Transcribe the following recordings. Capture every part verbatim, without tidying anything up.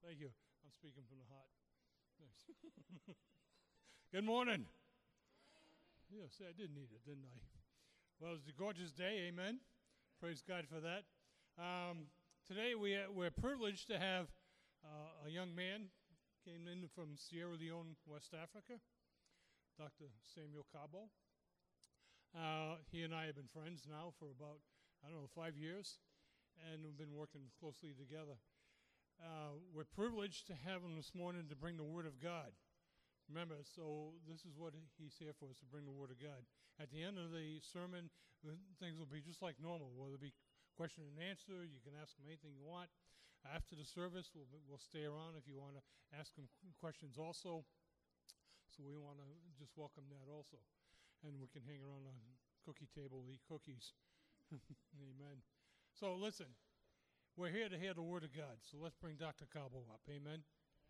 Thank you. I'm speaking from the heart. Nice. Good morning. Yes, I did need it, didn't I? Well, it's a gorgeous day, amen. Praise God for that. Um, today we are, we're privileged to have uh, a young man came in from Sierra Leone, West Africa, Doctor Samuel Cabo. Uh, he and I have been friends now for about, I don't know, five years, and we've been working closely together. Uh, we're privileged to have him this morning to bring the Word of God. Remember, so this is what he's here for, is to bring the Word of God. At the end of the sermon, things will be just like normal. Will there be question and answer? You can ask him anything you want. After the service, we'll, we'll stay around if you want to ask him questions also. So we want to just welcome that also. And we can hang around a cookie table, eat cookies. Amen. So listen. We're here to hear the Word of God, so let's bring Doctor Cabo up. Amen.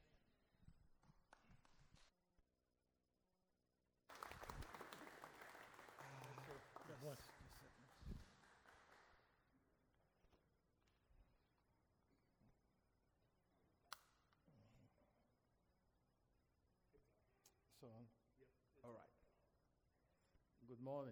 God bless. So, all right. Good morning.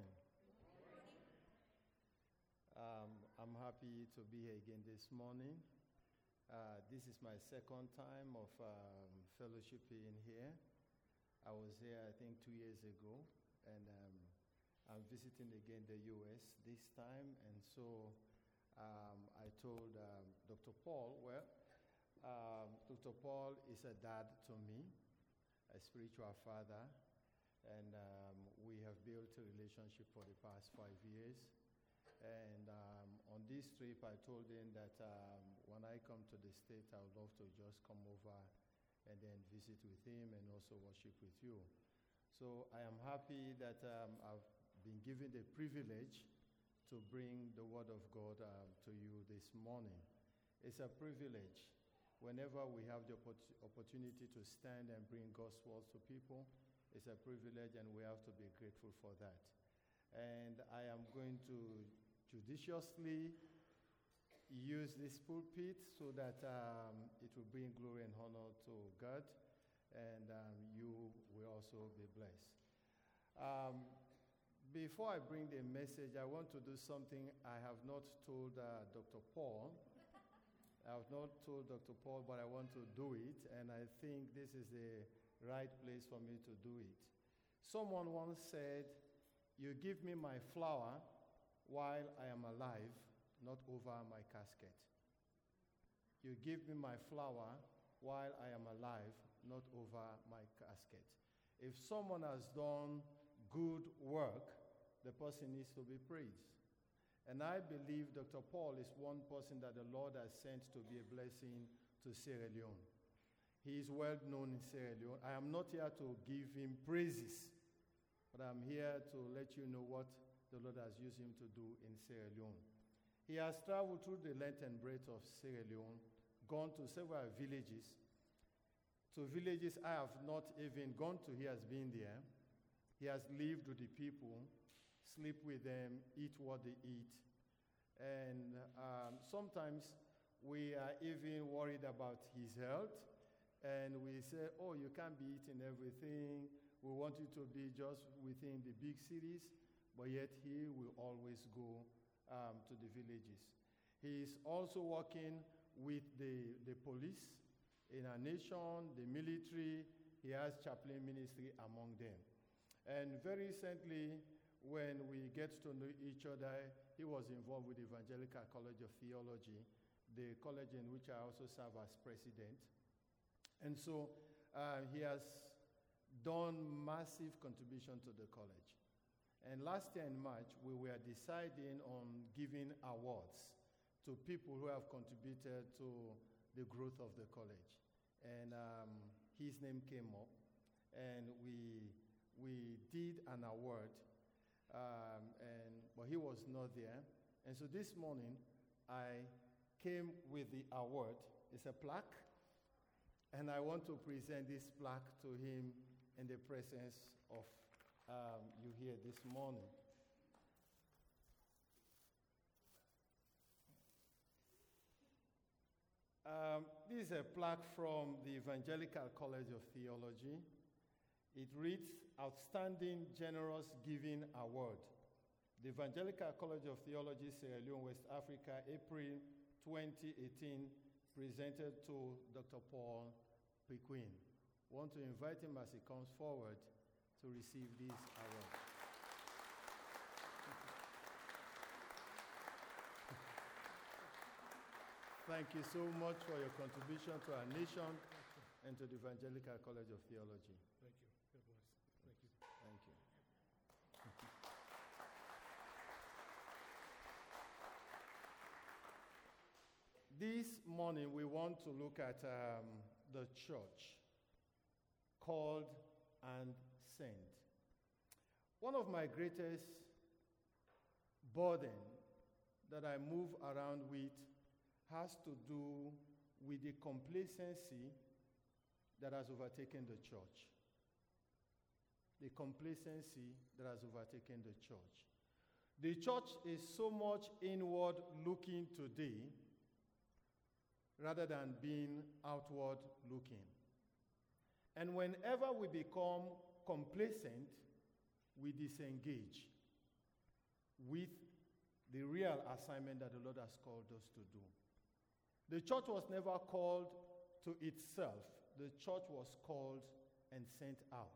Um, I'm happy to be here again this morning. Uh, this is my second time of um, fellowshipping here. I was here, I think, two years ago, and um, I'm visiting again the U S this time. And so um, I told um, Doctor Paul, well, um, Doctor Paul is a dad to me, a spiritual father, and um, we have built a relationship for the past five years. And um, on this trip, I told him that um, when I come to the States, I would love to just come over and then visit with him and also worship with you. So I am happy that um, I've been given the privilege to bring the Word of God uh, to you this morning. It's a privilege. Whenever we have the oppor- opportunity to stand and bring God's word to people, it's a privilege, and we have to be grateful for that. And I am going to judiciously use this pulpit so that um, it will bring glory and honor to God, and um, you will also be blessed. Um, before I bring the message, I want to do something I have not told uh, Doctor Paul. I have not told Doctor Paul, but I want to do it, and I think this is the right place for me to do it. Someone once said, "You give me my flower while I am alive, not over my casket." You give me my flower while I am alive, not over my casket. If someone has done good work, the person needs to be praised. And I believe Doctor Paul is one person that the Lord has sent to be a blessing to Sierra Leone. He is well known in Sierra Leone. I am not here to give him praises, but I'm here to let you know what the Lord has used him to do in Sierra Leone. He has traveled through the length and breadth of Sierra Leone, gone to several villages. To villages I have not even gone to, he has been there. He has lived with the people, sleep with them, eat what they eat. And um, sometimes we are even worried about his health. And we say, oh, you can't be eating everything. We want you to be just within the big cities. But yet he will always go um, to the villages. He is also working with the, the police in our nation, the military. He has chaplain ministry among them. And very recently, when we get to know each other, he was involved with the Evangelical College of Theology, the college in which I also serve as president. And so uh, he has done massive contribution to the college. And last year in March, we were deciding on giving awards to people who have contributed to the growth of the college. And um, his name came up, and we, we did an award. Um, and but he was not there. And so this morning, I came with the award. It's a plaque. And I want to present this plaque to him in the presence of um, you here this morning. Um, this is a plaque from the Evangelical College of Theology. It reads, Outstanding Generous Giving Award. The Evangelical College of Theology, Sierra Leone, West Africa, April twenty eighteen, presented to Doctor Paul Piquin. I want to invite him as he comes forward to receive this award. Thank you so much for your contribution to our nation and to the Evangelical College of Theology. Thank you. God bless. Thank you. Thank you. This morning we want to look at um, the church, called and sent. One of my greatest burden that I move around with has to do with the complacency that has overtaken the church. The complacency that has overtaken the church. The church is so much inward looking today rather than being outward looking. And whenever we become complacent, we disengage with the real assignment that the Lord has called us to do. The church was never called to itself. The church was called and sent out.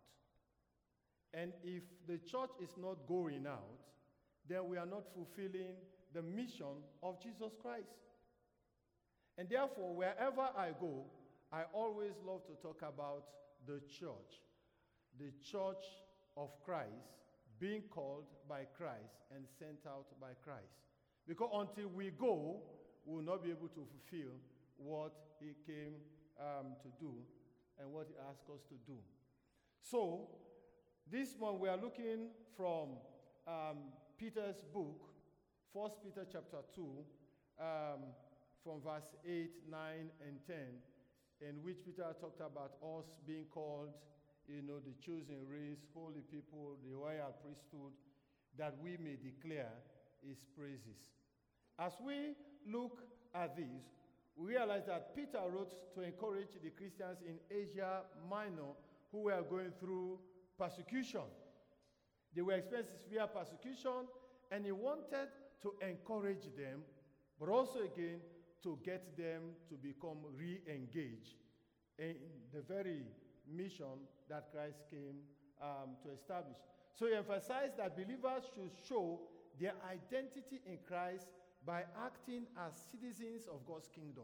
And if the church is not going out, then we are not fulfilling the mission of Jesus Christ. And therefore, wherever I go, I always love to talk about the church. The church of Christ being called by Christ and sent out by Christ. Because until we go, we will not be able to fulfill what he came um, to do and what he asked us to do. So, this month we are looking from um, Peter's book, First Peter chapter two, um, from verse eight, nine, and ten, in which Peter talked about us being called, you know, the chosen race, holy people, the royal priesthood, that we may declare his praises. As we look at this, we realize that Peter wrote to encourage the Christians in Asia Minor who were going through persecution. They were experiencing severe persecution, and he wanted to encourage them, but also again to get them to become re-engaged in the very mission that Christ came um, to establish. So he emphasized that believers should show their identity in Christ by acting as citizens of God's kingdom.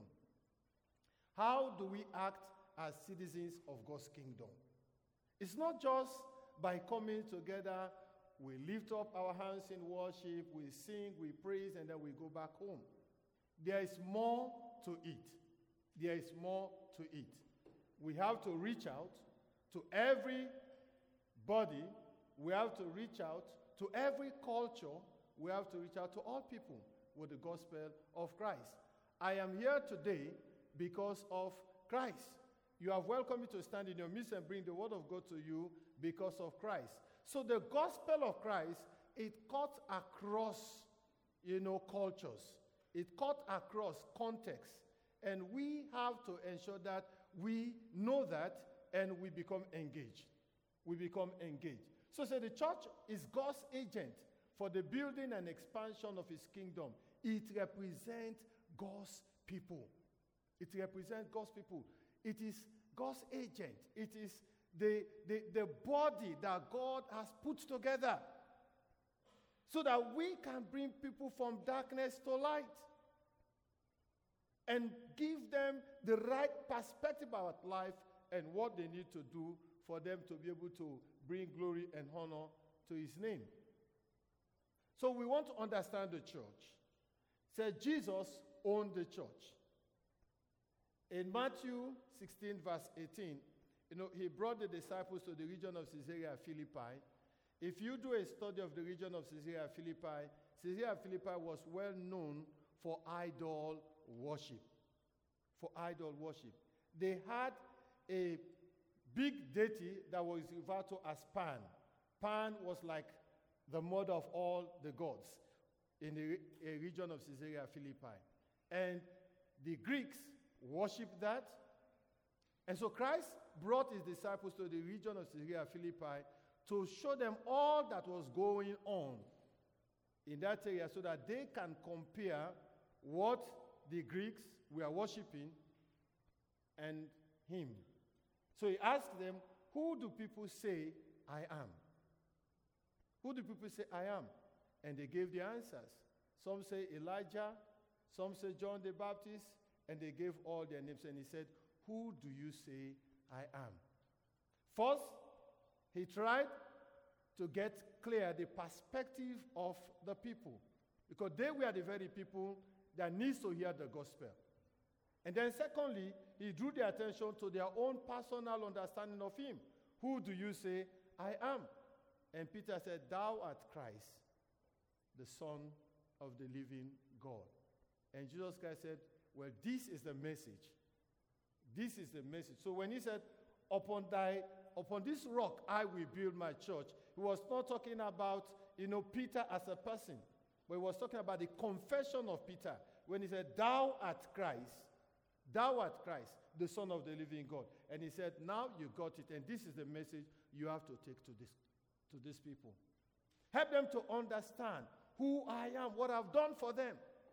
How do we act as citizens of God's kingdom? It's not just by coming together, we lift up our hands in worship, we sing, we praise, and then we go back home. There is more to it. There is more to it. We have to reach out to everybody. We have to reach out to every culture. We have to reach out to all people with the gospel of Christ. I am here today because of Christ. You have welcomed me to stand in your midst and bring the word of God to you because of Christ. So the gospel of Christ, it cuts across, you know, cultures. It cuts across context. And we have to ensure that we know that and we become engaged. We become engaged. So say the church is God's agent for the building and expansion of his kingdom. It represents God's people. It represents God's people. It is God's agent. It is the, the, the body that God has put together so that we can bring people from darkness to light and give them the right perspective about life and what they need to do for them to be able to bring glory and honor to his name. So we want to understand the church. Said Jesus owned the church. In Matthew sixteen, verse eighteen, you know, he brought the disciples to the region of Caesarea Philippi. If you do a study of the region of Caesarea Philippi, Caesarea Philippi was well known for idol worship. For idol worship. They had a big deity that was referred to as Pan. Pan was like the mother of all the gods in the a region of Caesarea Philippi. And the Greeks worship that. And so Christ brought his disciples to the region of Caesarea Philippi to show them all that was going on in that area so that they can compare what the Greeks were worshiping and him. So he asked them, who do people say I am? Who do people say I am? And they gave the answers. Some say Elijah, some say John the Baptist, and they gave all their names. And he said, who do you say I am? First, he tried to get clear the perspective of the people, because they were the very people that needs to hear the gospel. And then secondly, he drew their attention to their own personal understanding of him. Who do you say I am? And Peter said, thou art Christ, the Son of the living God. And Jesus Christ said, well, this is the message. This is the message. So when he said, upon thy, upon this rock I will build my church, he was not talking about, you know, Peter as a person, but he was talking about the confession of Peter when he said, thou art Christ, thou art Christ, the Son of the living God. And he said, now you got it, and this is the message you have to take to this, to these people. Help them to understand who I am, what I've done for them.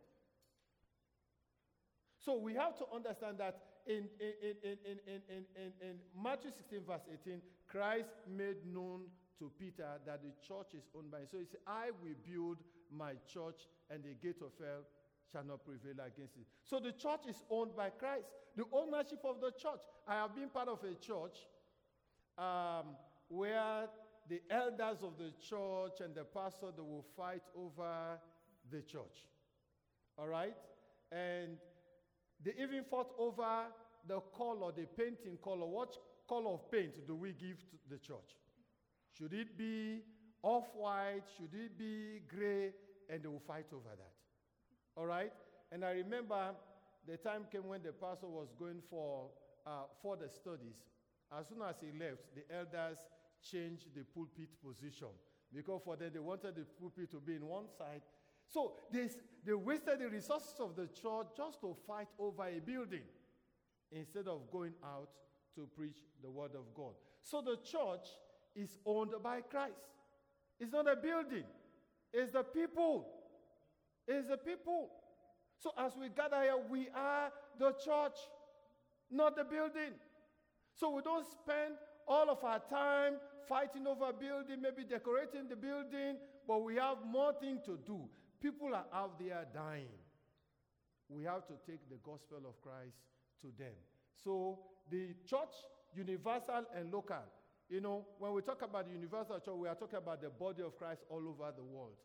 So we have to understand that in, in, in, in, in, in, in, in Matthew sixteen, verse eighteen, Christ made known to Peter that the church is owned by him. So he said, I will build my church, and the gate of hell shall not prevail against it. So the church is owned by Christ. The ownership of the church. I have been part of a church um, where the elders of the church and the pastor, they will fight over the church. All right? And they even fought over the color, the painting color. What color of paint do we give to the church? Should it be off-white? Should it be gray? And they will fight over that. All right? And I remember the time came when the pastor was going for uh, for the studies. As soon as he left, the elders changed the pulpit position, because for them, they wanted the pulpit to be in one side. So they, they wasted the resources of the church just to fight over a building instead of going out to preach the word of God. So the church is owned by Christ. It's not a building. It's the people. It's the people. So as we gather here, we are the church, not the building. So we don't spend all of our time fighting over a building, maybe decorating the building, but we have more things to do. People are out there dying. We have to take the gospel of Christ to them. So the church, universal and local. You know, when we talk about the universal church, we are talking about the body of Christ all over the world.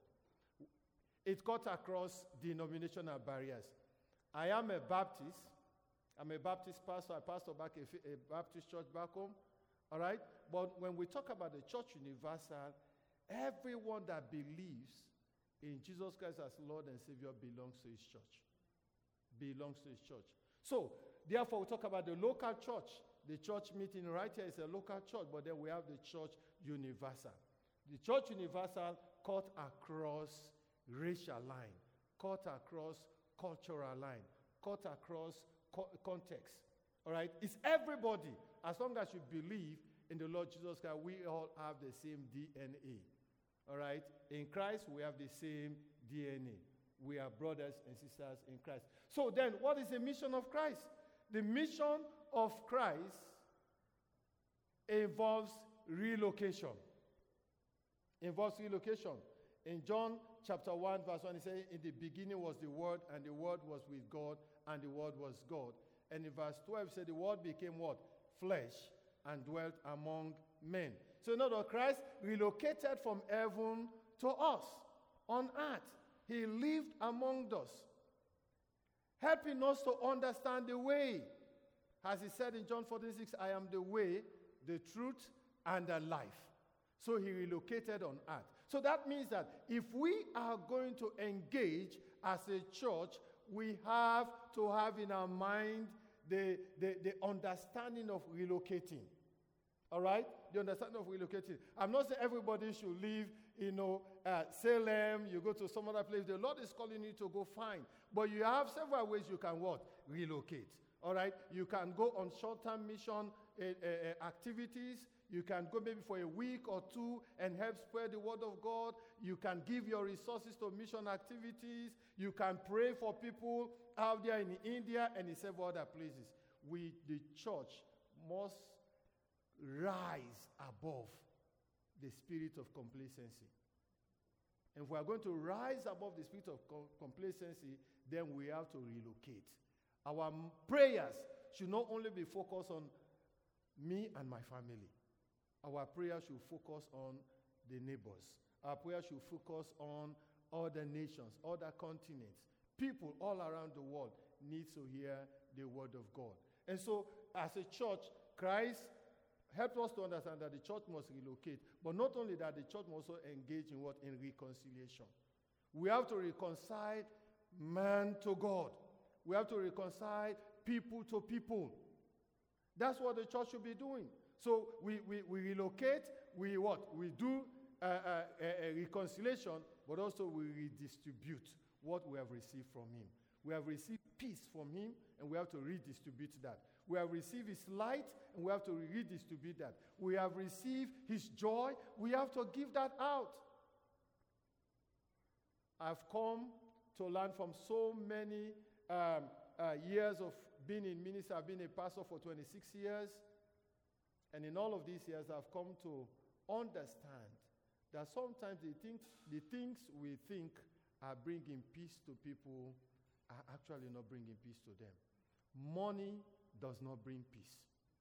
It cuts across denominational barriers. I am a Baptist. I'm a Baptist pastor. I pastor back a, a Baptist church back home. All right? But when we talk about the church universal, everyone that believes in Jesus Christ as Lord and Savior belongs to his church. Belongs to his church. So, therefore, we talk about the local church. The church meeting right here is a local church, but then we have the church universal. The church universal cut across racial line, cut across cultural line, cut across co- context. All right? It's everybody. As long as you believe in the Lord Jesus Christ, we all have the same D N A. All right? In Christ, we have the same D N A. We are brothers and sisters in Christ. So then, what is the mission of Christ? The mission of Christ involves relocation. Involves relocation. In John chapter one, verse one, he says, in the beginning was the Word, and the Word was with God, and the Word was God. And in verse twelve, he said, the Word became what? Flesh, and dwelt among men. So in other words, Christ relocated from heaven to us on earth. He lived among us, helping us to understand the way. As he said in John fourteen six, I am the way, the truth, and the life. So he relocated on earth. So that means that if we are going to engage as a church, we have to have in our mind the, the, the understanding of relocating. All right? The understanding of relocating. I'm not saying everybody should leave, you know, uh, Salem, you go to some other place. The Lord is calling you to go, fine. But you have several ways you can what? Relocate. All right? You can go on short-term mission uh, uh, activities. You can go maybe for a week or two and help spread the word of God. You can give your resources to mission activities. You can pray for people out there in India and in several other places. We, the church, must rise above the spirit of complacency. And if we are going to rise above the spirit of co- complacency, then we have to relocate. Our m- prayers should not only be focused on me and my family. Our prayer should focus on the neighbors. Our prayer should focus on other nations, other continents. People all around the world need to hear the word of God. And so, as a church, Christ helped us to understand that the church must relocate. But not only that, the church must also engage in what? In reconciliation. We have to reconcile man to God. We have to reconcile people to people. That's what the church should be doing. So we, we, we relocate, we what? We do uh, uh, a, a reconciliation, but also we redistribute what we have received from him. We have received peace from him, and we have to redistribute that. We have received his light, and we have to redistribute that. We have received his joy, we have to give that out. I've come to learn from so many um, uh, years of being in ministry. I've been a pastor for twenty-six years. And in all of these years, I've come to understand that sometimes the, think, the things we think are bringing peace to people are actually not bringing peace to them. Money does not bring peace.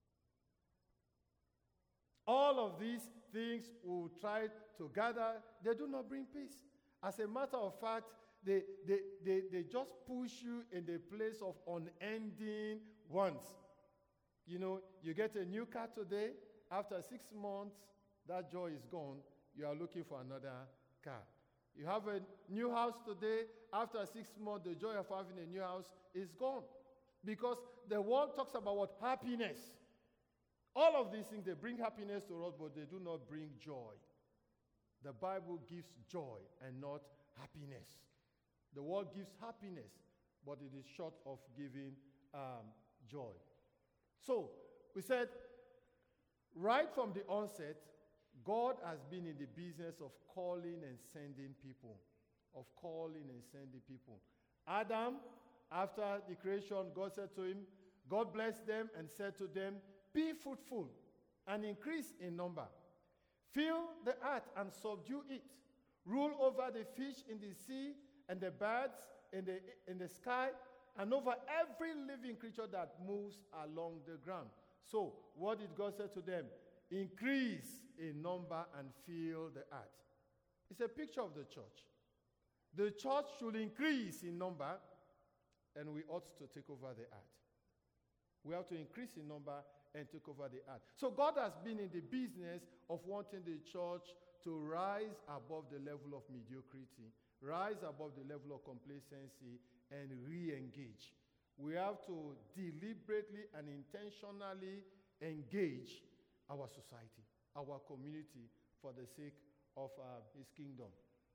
All of these things we try to gather, they do not bring peace. As a matter of fact, they, they, they, they just push you in the place of unending wants. You know, you get a new car today, after six months, that joy is gone. You are looking for another car. You have a new house today, after six months, the joy of having a new house is gone. Because the world talks about what? Happiness. All of these things, they bring happiness to us, but they do not bring joy. The Bible gives joy and not happiness. The world gives happiness, but it is short of giving um, joy. So, we said, right from the onset, God has been in the business of calling and sending people. Of calling and sending people. Adam, after the creation, God said to him, God blessed them and said to them, be fruitful and increase in number. Fill the earth and subdue it. Rule over the fish in the sea and the birds in the, in the sky, and over every living creature that moves along the ground. So, what did God say to them? Increase in number and fill the earth. It's a picture of the church. The church should increase in number, and we ought to take over the earth. We have to increase in number and take over the earth. So God has been in the business of wanting the church to rise above the level of mediocrity, rise above the level of complacency, and re-engage. We have to deliberately and intentionally engage our society, our community, for the sake of uh, his kingdom.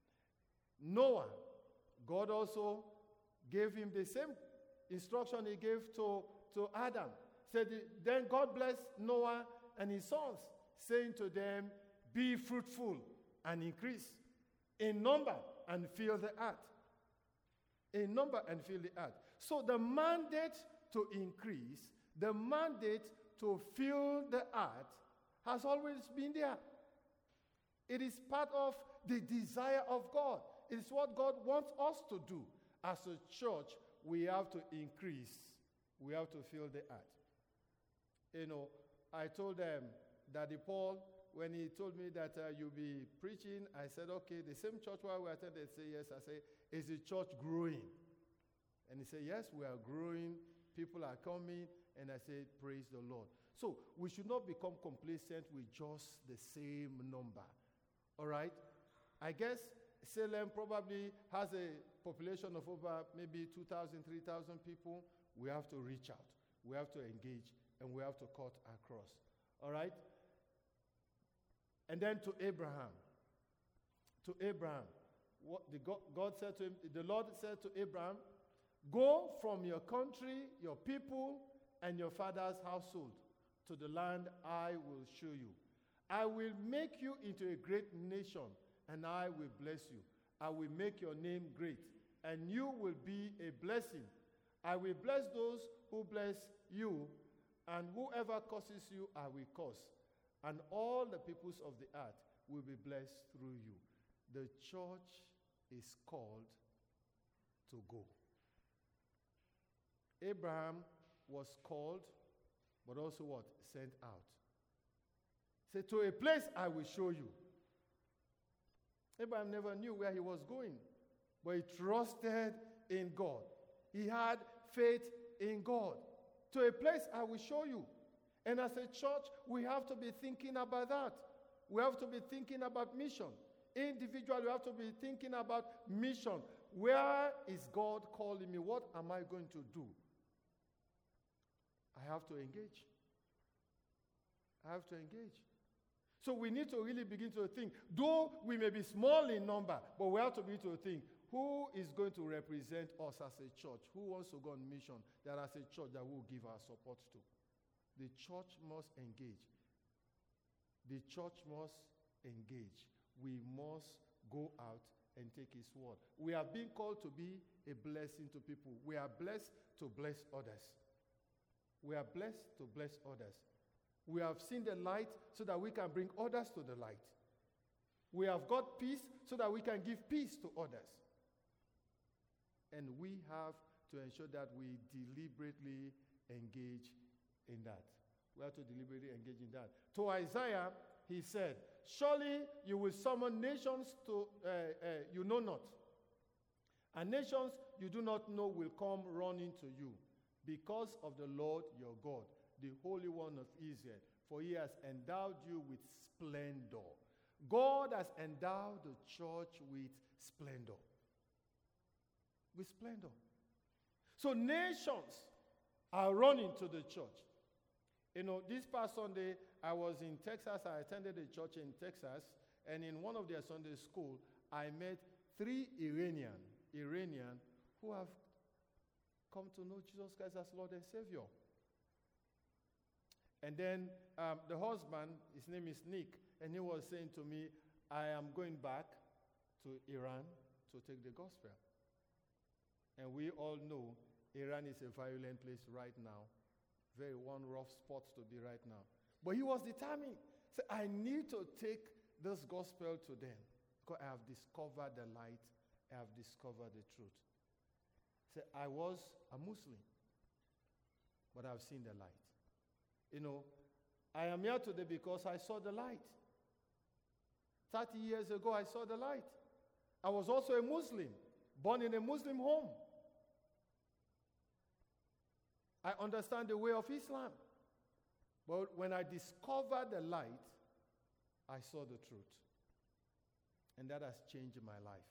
Noah, God also gave him the same instruction he gave to, to Adam. Said, then God blessed Noah and his sons, saying to them, be fruitful and increase in number and fill the earth. In number and fill the earth. So the mandate to increase, the mandate to fill the earth has always been there. It is part of the desire of God. It is what God wants us to do. As a church, we have to increase. We have to fill the earth. You know, I told them, Daddy Paul, when he told me that uh, you'll be preaching, I said, okay, the same church where we attended, say yes. I say, is the church growing? And he said, yes, we are growing. People are coming. And I said, praise the Lord. So we should not become complacent with just the same number. All right? I guess Salem probably has a population of over maybe two thousand, three thousand people. We have to reach out. We have to engage. And we have to cut across. All right? And then to Abraham. To Abraham. What the God, God said to him, the Lord said to Abraham, go from your country, your people, and your father's household to the land I will show you. I will make you into a great nation, and I will bless you. I will make your name great, and you will be a blessing. I will bless those who bless you, and whoever curses you, I will curse. And all the peoples of the earth will be blessed through you. The church is called to go. Abraham was called, but also what? Sent out. Say, to a place I will show you. Abraham never knew where he was going, but he trusted in God. He had faith in God. To a place I will show you. And as a church, we have to be thinking about that. We have to be thinking about mission. Individually, we have to be thinking about mission. Where is God calling me? What am I going to do? I have to engage. I have to engage. So we need to really begin to think, though we may be small in number, but we have to begin to think, who is going to represent us as a church? Who wants to go on mission that as a church that we'll give our support to? The church must engage. The church must engage. We must go out and take his word. We are being called to be a blessing to people. We are blessed to bless others. We are blessed to bless others. We have seen the light so that we can bring others to the light. We have got peace so that we can give peace to others. And we have to ensure that we deliberately engage in that. We have to deliberately engage in that. To Isaiah, he said, surely you will summon nations to uh, uh, you know not. And nations you do not know will come running to you because of the Lord your God, the Holy One of Israel, for he has endowed you with splendor. God has endowed the church with splendor. With splendor. So nations are running to the church. You know, this past Sunday, I was in Texas. I attended a church in Texas, and in one of their Sunday school, I met three Iranian, Iranian who have come to know Jesus Christ as Lord and Savior. And then um, the husband, his name is Nick, and he was saying to me, I am going back to Iran to take the gospel. And we all know Iran is a violent place right now. Very one rough spot to be right now. But he was determined. He said, I need to take this gospel to them because I have discovered the light. I have discovered the truth. He said, I was a Muslim, but I've seen the light. You know, I am here today because I saw the light. thirty years ago, I saw the light. I was also a Muslim, born in a Muslim home. I understand the way of Islam. But when I discovered the light, I saw the truth. And that has changed my life.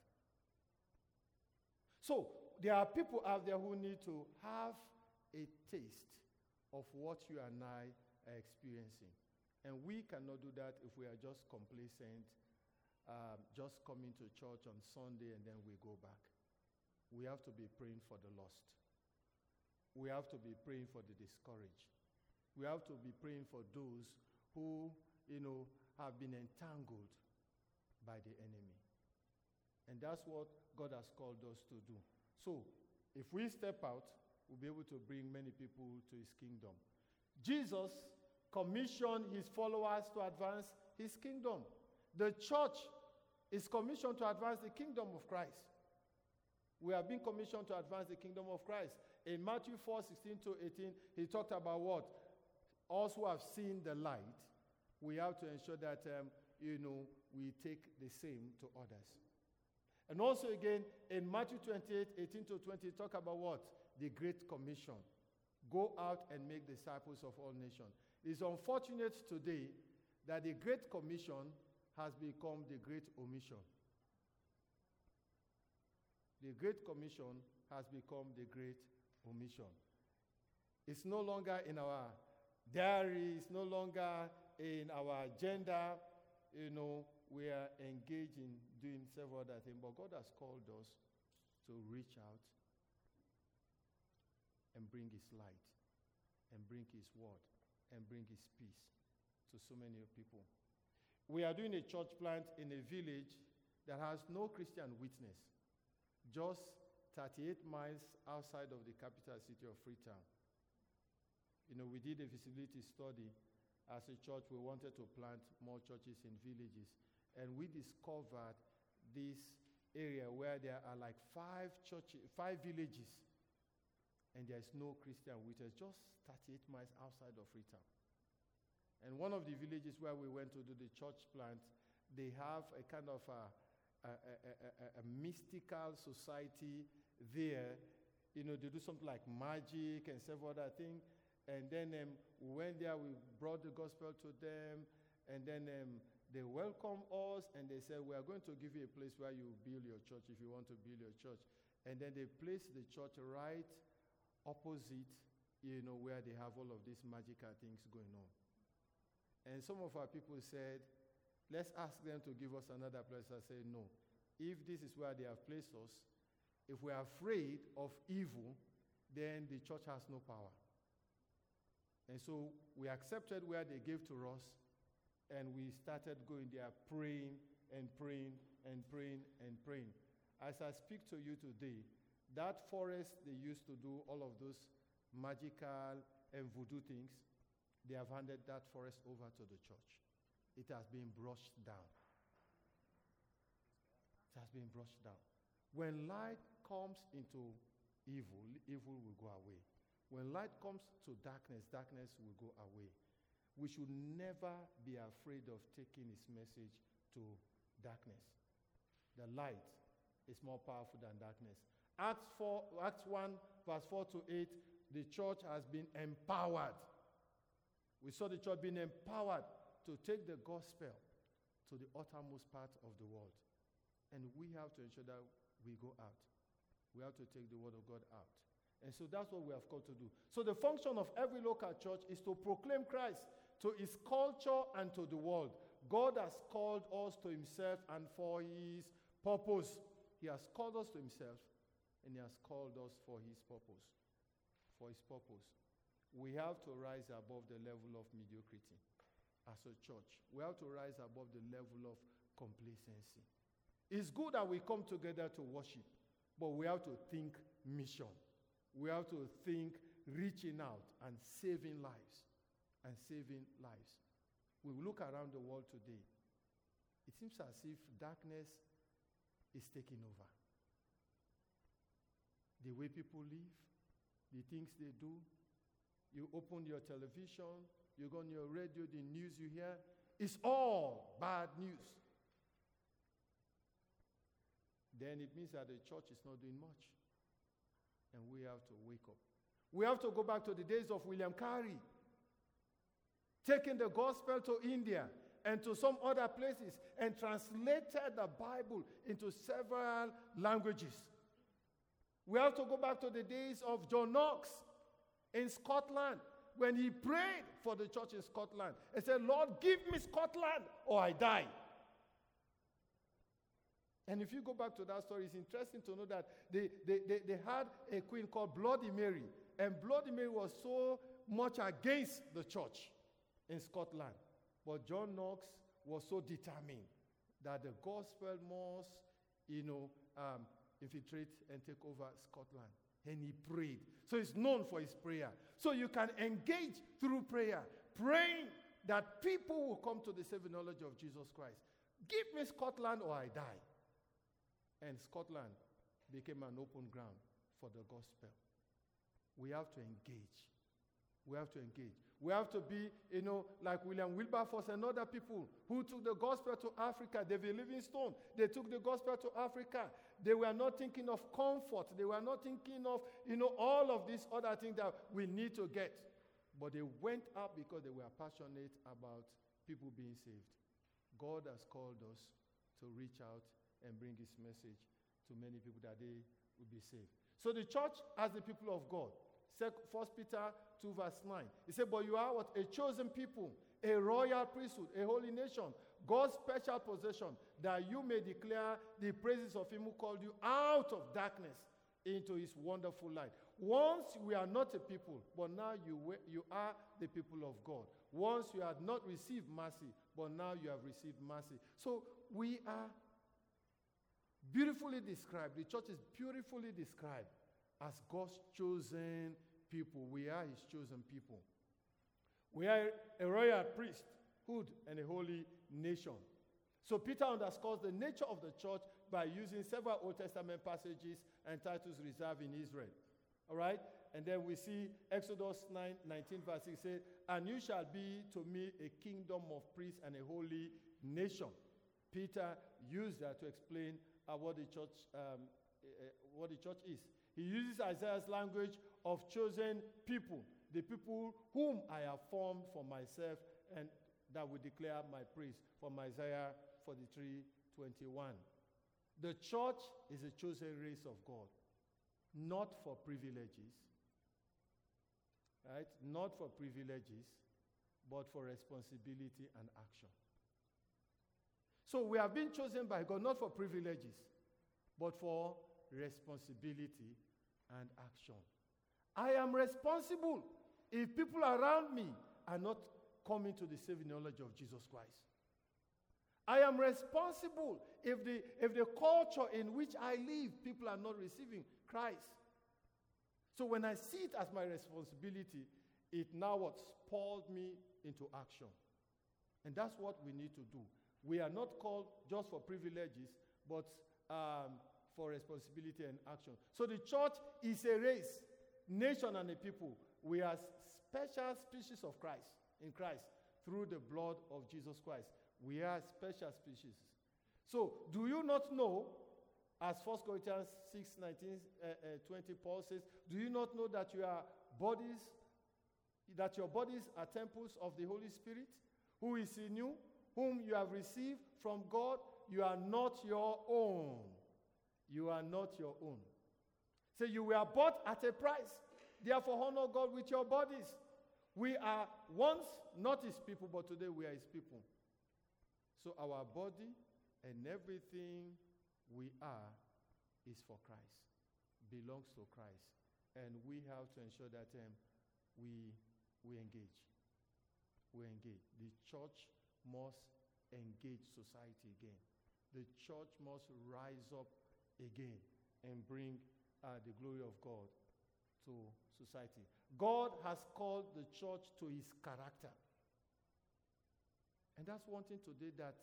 So, there are people out there who need to have a taste of what you and I are experiencing. And we cannot do that if we are just complacent, um, just coming to church on Sunday and then we go back. We have to be praying for the lost. We have to be praying for the discouraged. We have to be praying for those who, you know, have been entangled by the enemy. And that's what God has called us to do. So, if we step out, we'll be able to bring many people to his kingdom. Jesus commissioned his followers to advance his kingdom. The church is commissioned to advance the kingdom of Christ. We have been commissioned to advance the kingdom of Christ. In Matthew four, sixteen to eighteen, he talked about what? Us who have seen the light, we have to ensure that, um, you know, we take the same to others. And also again, in Matthew twenty-eight, eighteen to twenty, talk about what? The Great Commission. Go out and make disciples of all nations. It's unfortunate today that the Great Commission has become the Great Omission. The Great Commission has become the Great Omission. It's no longer in our diary, it's no longer in our agenda. You know, we are engaged in doing several other things, but God has called us to reach out and bring his light. and bring his word and bring his peace to so many people. We are doing a church plant in a village that has no Christian witness, just thirty-eight miles outside of the capital city of Freetown. You know, we did a feasibility study. As a church, we wanted to plant more churches in villages, and we discovered this area where there are like five churches, five villages, and there is no Christian witness, just thirty-eight miles outside of Freetown. And one of the villages where we went to do the church plant, they have a kind of a, a, a, a, a mystical society there. You know, they do something like magic and several other things. And then um, we went there, we brought the gospel to them, and then um, they welcomed us, and they said, we are going to give you a place where you build your church if you want to build your church. And then they placed the church right opposite, you know, where they have all of these magical things going on. And some of our people said, let's ask them to give us another place. I said, no. If this is where they have placed us, if we are afraid of evil, then the church has no power. And so we accepted where they gave to us, and we started going there praying and praying and praying and praying. As I speak to you today, that forest they used to do all of those magical and voodoo things, they have handed that forest over to the church. It has been brushed down. It has been brushed down. When light comes into evil, evil will go away. When light comes to darkness, darkness will go away. We should never be afraid of taking his message to darkness. The light is more powerful than darkness. Acts four, Acts one, verse four to eight, the church has been empowered. We saw the church being empowered to take the gospel to the uttermost part of the world. And we have to ensure that we go out. We have to take the word of God out. And so that's what we have called to do. So the function of every local church is to proclaim Christ to its culture and to the world. God has called us to himself and for his purpose. He has called us to himself, and he has called us for his purpose. For his purpose. We have to rise above the level of mediocrity as a church. We have to rise above the level of complacency. It's good that we come together to worship, but we have to think mission. We have to think reaching out and saving lives. And saving lives. We look around the world today. It seems as if darkness is taking over. The way people live, the things they do. You open your television, you go on your radio, the news you hear, it's all bad news. Then it means that the church is not doing much. And we have to wake up. We have to go back to the days of William Carey, taking the gospel to India and to some other places and translated the Bible into several languages. We have to go back to the days of John Knox in Scotland, when he prayed for the church in Scotland and said, Lord, give me Scotland or I die. And if you go back to that story, it's interesting to know that they, they, they, they had a queen called Bloody Mary. And Bloody Mary was so much against the church in Scotland. But John Knox was so determined that the gospel must, you know, um, infiltrate and take over Scotland. And he prayed. So he's known for his prayer. So you can engage through prayer, praying that people will come to the saving knowledge of Jesus Christ. Give me Scotland or I die. And Scotland became an open ground for the gospel. We have to engage. We have to engage. We have to be, you know, like William Wilberforce and other people who took the gospel to Africa. David Livingstone, they took the gospel to Africa. They were not thinking of comfort. They were not thinking of, you know, all of these other things that we need to get. But they went up because they were passionate about people being saved. God has called us to reach out and bring his message to many people that they will be saved. So the church as the people of God. First Peter two verse nine. He said, but you are what? A chosen people, a royal priesthood, a holy nation, God's special possession, that you may declare the praises of him who called you out of darkness into his wonderful light. Once we are not a people, but now you, you are the people of God. Once you had not received mercy, but now you have received mercy. So we are beautifully described. The church is beautifully described as God's chosen people. We are his chosen people. We are a royal priesthood and a holy nation. So Peter underscores the nature of the church by using several Old Testament passages and titles reserved in Israel. All right? And then we see Exodus nine, nineteen verse six say, and you shall be to me a kingdom of priests and a holy nation. Peter used that to explain uh, what the church um, uh, what the church is. He uses Isaiah's language of chosen people, the people whom I have formed for myself, and that will declare my praise, from Isaiah forty-three twenty-one. The church is a chosen race of God, not for privileges, right? Not for privileges, but for responsibility and action. So we have been chosen by God, not for privileges, but for responsibility and action. I am responsible if people around me are not coming to the saving knowledge of Jesus Christ. I am responsible if the, if the culture in which I live, people are not receiving Christ. So when I see it as my responsibility, it now what spurred me into action. And that's what we need to do. We are not called just for privileges, but um, for responsibility and action. So the church is a race, nation and a people. We are special species of Christ, in Christ, through the blood of Jesus Christ. We are special species. So do you not know, as First Corinthians six, nineteen, uh, uh, twenty, Paul says, do you not know that you are bodies, that your bodies are temples of the Holy Spirit, who is in you, whom you have received from God? You are not your own. You are not your own. So you were bought at a price. Therefore, honor God with your bodies. We are once not his people, but today we are his people. So our body and everything we are is for Christ, belongs to Christ. And we have to ensure that um, we, we engage. We engage. The church must engage society again. The church must rise up again and bring uh, the glory of God to society. God has called the church to his character. And that's one thing today that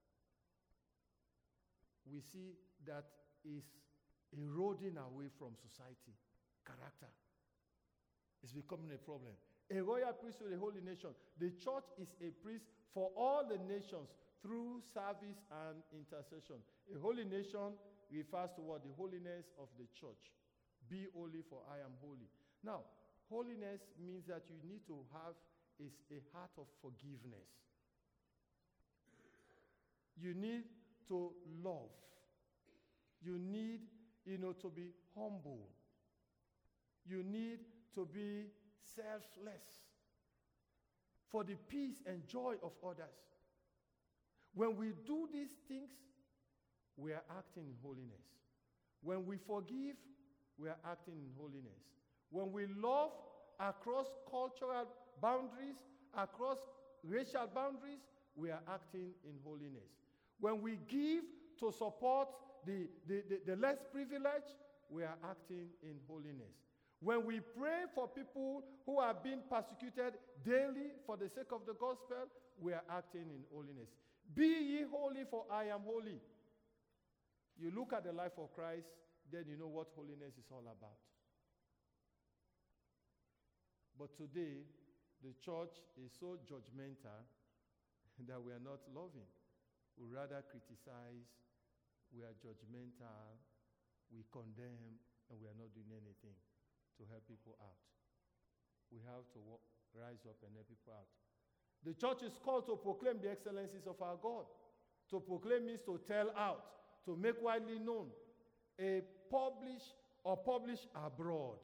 we see that is eroding away from society. Character is becoming a problem. A royal priesthood, a holy nation. The church is a priest for all the nations through service and intercession. A holy nation refers to what? The holiness of the church. Be holy, for I am holy. Now, holiness means that you need to have is a heart of forgiveness. You need to love. You need, you know, to be humble. You need to be selfless for the peace and joy of others. When we do these things, we are acting in holiness. When we forgive, we are acting in holiness. When we love across cultural boundaries, across racial boundaries, we are acting in holiness. When we give to support the, the, the, the less privileged, we are acting in holiness. When we pray for people who are being persecuted daily for the sake of the gospel, we are acting in holiness. Be ye holy, for I am holy. You look at the life of Christ, then you know what holiness is all about. But today, the church is so judgmental that we are not loving. We rather criticize, we are judgmental, we condemn, and we are not doing anything to help people out. We have to walk, rise up and help people out. The church is called to proclaim the excellencies of our God. To proclaim means to tell out, to make widely known, a publish or publish abroad.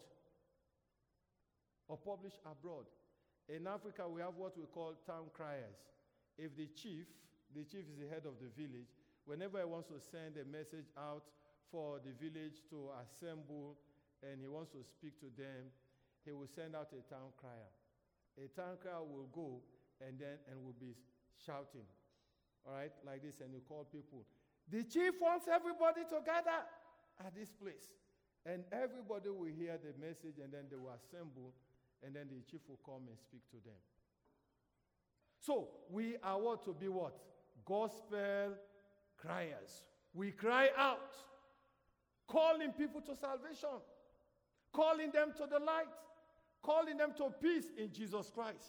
Or publish abroad. In Africa, we have what we call town criers. If the chief, the chief is the head of the village, whenever he wants to send a message out for the village to assemble and he wants to speak to them, he will send out a town crier. A town crier will go and then and will be shouting, all right, like this, and you call people. The chief wants everybody to gather at this place. And everybody will hear the message, and then they will assemble, and then the chief will come and speak to them. So we are what to be what? Gospel criers. We cry out, calling people to salvation, calling them to the light, calling them to peace in Jesus Christ.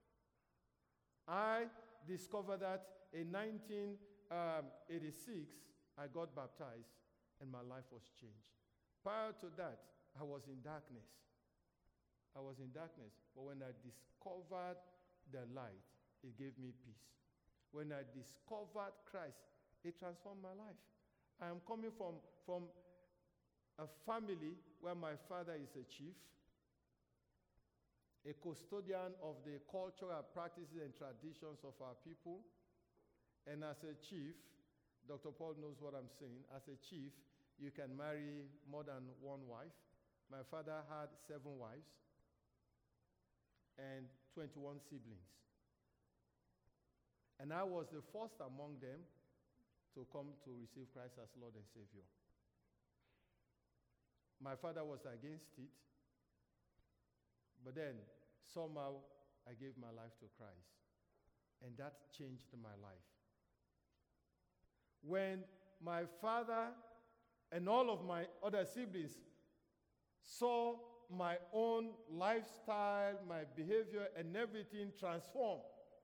I discovered that in nineteen eighty-six, I got baptized and my life was changed. Prior to that, I was in darkness. I was in darkness. But when I discovered the light, it gave me peace. When I discovered Christ, it transformed my life. I am coming from, from a family where my father is a chief, a custodian of the cultural practices and traditions of our people. And as a chief, Doctor Paul knows what I'm saying. As a chief, you can marry more than one wife. My father had seven wives and twenty-one siblings. And I was the first among them to come to receive Christ as Lord and Savior. My father was against it, but then somehow I gave my life to Christ, and that changed my life. When my father and all of my other siblings saw my own lifestyle, my behavior, and everything transform,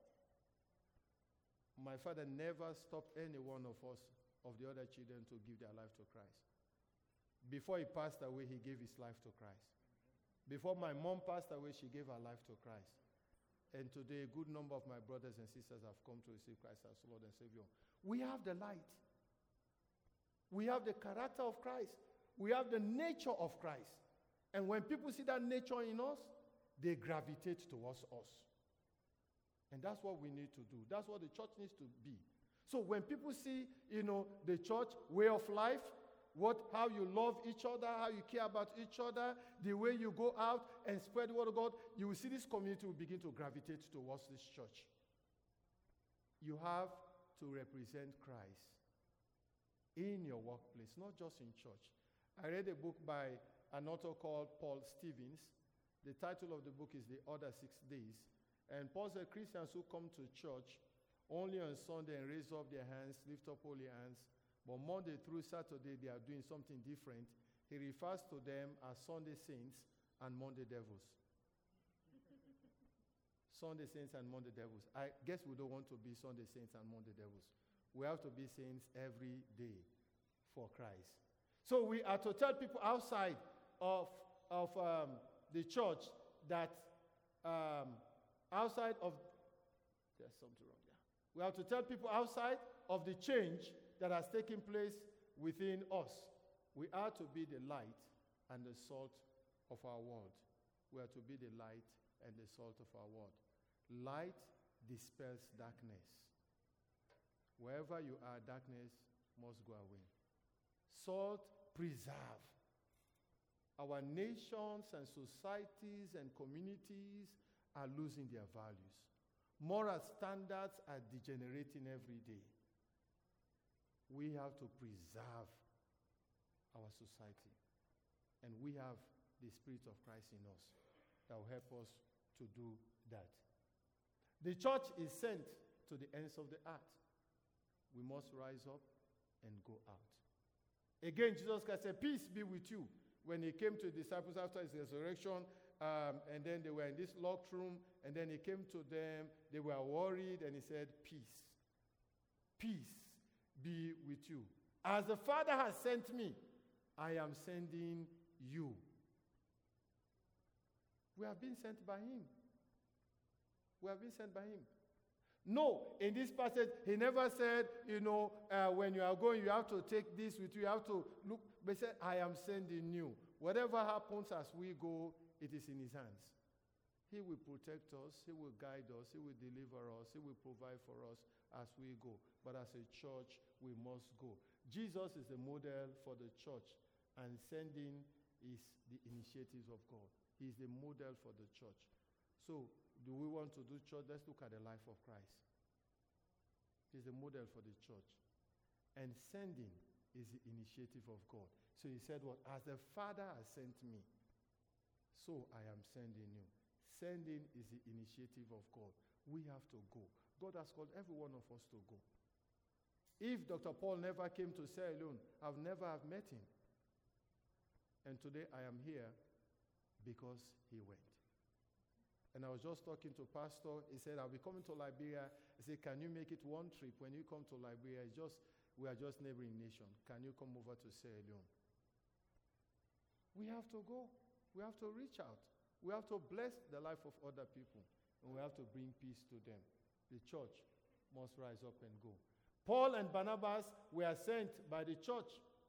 my father never stopped any one of us, of the other children, to give their life to Christ. Before he passed away, he gave his life to Christ. Before my mom passed away, she gave her life to Christ. And today, a good number of my brothers and sisters have come to receive Christ as Lord and Savior. We have the light. We have the character of Christ. We have the nature of Christ. And when people see that nature in us, they gravitate towards us. And that's what we need to do. That's what the church needs to be. So when people see, you know, the church way of life, what, how you love each other, how you care about each other, the way you go out and spread the word of God, you will see this community will begin to gravitate towards this church. You have to represent Christ in your workplace, not just in church. I read a book by an author called Paul Stevens. The title of the book is The Other Six Days. And Paul said Christians who come to church only on Sunday and raise up their hands, lift up holy hands, but Monday through Saturday they are doing something different. He refers to them as Sunday saints and Monday devils. Sunday saints and Monday devils. I guess we don't want to be Sunday saints and Monday devils. We have to be saints every day for Christ. So we are to tell people outside of, of um, the church that um, outside of, there's something wrong there. We have to tell people outside of the change that has taken place within us. We are to be the light and the salt of our world. We are to be the light and the salt of our world. Light dispels darkness. Wherever you are, darkness must go away. Salt preserve. Our nations and societies and communities are losing their values. Moral standards are degenerating every day. We have to preserve our society. And we have the Spirit of Christ in us that will help us to do that. The church is sent to the ends of the earth. We must rise up and go out. Again, Jesus Christ said, peace be with you. When he came to the disciples after his resurrection, um, and then they were in this locked room, and then he came to them, they were worried, and he said, peace. Peace be with you. As the Father has sent me, I am sending you. We have been sent by him. We have been sent by him. No, in this passage, he never said, you know, uh, when you are going, you have to take this with you, you have to look. But he said, I am sending you. Whatever happens as we go, it is in his hands. He will protect us, he will guide us, he will deliver us, he will provide for us as we go. But as a church, we must go. Jesus is the model for the church, and sending is the initiatives of God. He is the model for the church. So, do we want to do church? Let's look at the life of Christ. He's the model for the church. And sending is the initiative of God. So he said what? As the Father has sent me, so I am sending you. Sending is the initiative of God. We have to go. God has called every one of us to go. If Doctor Paul never came to Sierra Leone, I would never have met him. And today I am here because he went. And I was just talking to Pastor. He said, I'll be coming to Liberia. I said, can you make it one trip? When you come to Liberia, it's just, we are just neighboring nation. Can you come over to Sierra Leone? We have to go. We have to reach out. We have to bless the life of other people. And we have to bring peace to them. The church must rise up and go. Paul and Barnabas were sent by the church.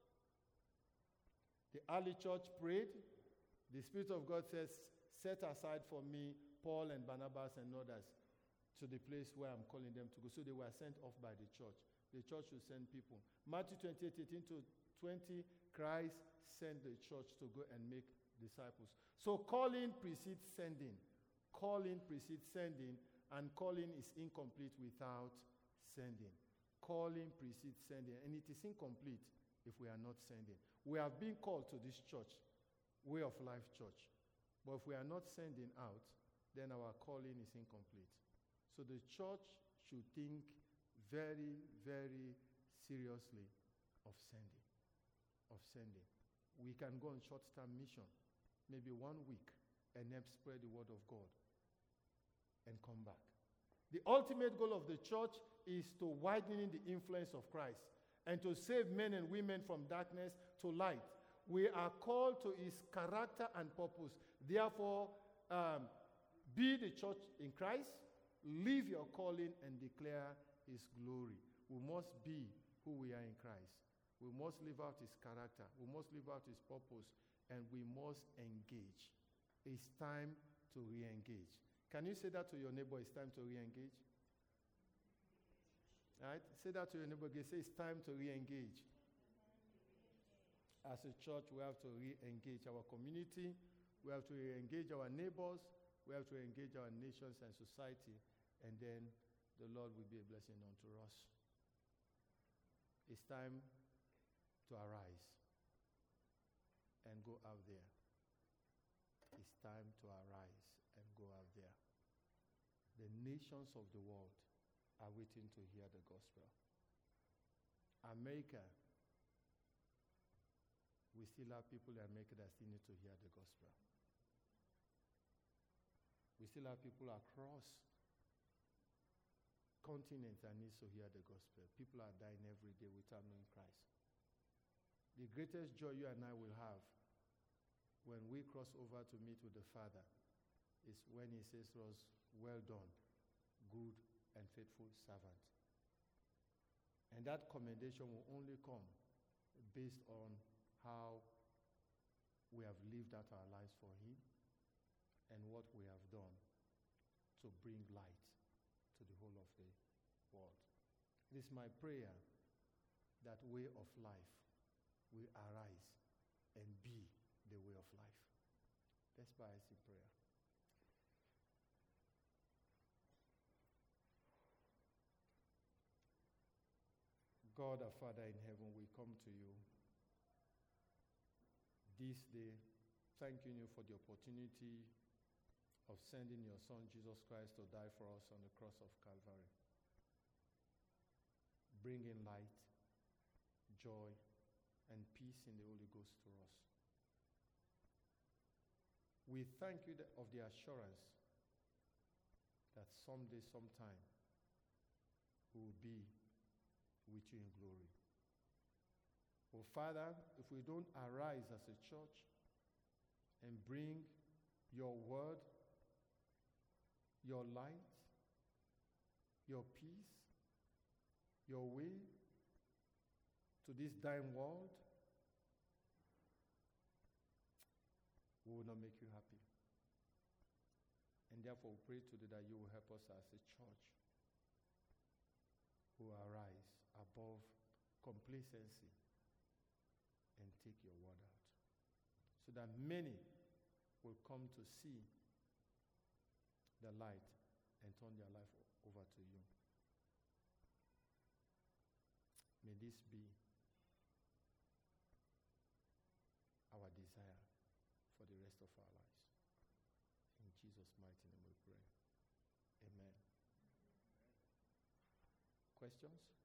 The early church prayed. The Spirit of God says, set aside for me Paul and Barnabas and others to the place where I'm calling them to go. So they were sent off by the church. The church will send people. Matthew twenty-eight, eighteen to twenty, Christ sent the church to go and make disciples. So calling precedes sending. Calling precedes sending, and calling is incomplete without sending. Calling precedes sending, and it is incomplete if we are not sending. We have been called to this church, Way of Life Church. But if we are not sending out, then our calling is incomplete. So the church should think very, very seriously of sending. Of sending. We can go on short-term mission, maybe one week, and help spread the word of God and come back. The ultimate goal of the church is to widen the influence of Christ and to save men and women from darkness to light. We are called to his character and purpose. Therefore, um, be the church in Christ, live your calling, and declare his glory. We must be who we are in Christ. We must live out his character. We must live out his purpose, and we must engage. It's time to re-engage. Can you say that to your neighbor? It's time to re-engage. Right? Say that to your neighbor again. Say it's time to re-engage. As a church, we have to re-engage our community. We have to re-engage our neighbors. We have to engage our nations and society. And then the Lord will be a blessing unto us. It's time to arise and go out there. It's time to arise and go out there. The nations of the world are waiting to hear the gospel. America, we still have people in America that still need to hear the gospel. We still have people across continents that need to hear the gospel. People are dying every day without knowing Christ. The greatest joy you and I will have when we cross over to meet with the Father is when he says to us, well done, good and faithful servant. And that commendation will only come based on how we have lived out our lives for him and what we have done to bring light to the whole of the world. It is my prayer that way of life will arise and be the way of life. Let's bow in prayer. God, our Father in heaven, we come to you this day, thanking you for the opportunity of sending your Son, Jesus Christ, to die for us on the cross of Calvary, bringing light, joy, and peace in the Holy Ghost to us. We thank you of the assurance that someday, sometime, we will be with you in glory. Oh, Father, if we don't arise as a church and bring your word, your light, your peace, your way to this dying world, we will not make you happy. And therefore, we pray today that you will help us as a church who arise above complacency and take your word out. so that many will come to see the light and turn their life o- over to you. May this be our desire for the rest of our lives. In Jesus' mighty name we pray. Amen. Questions?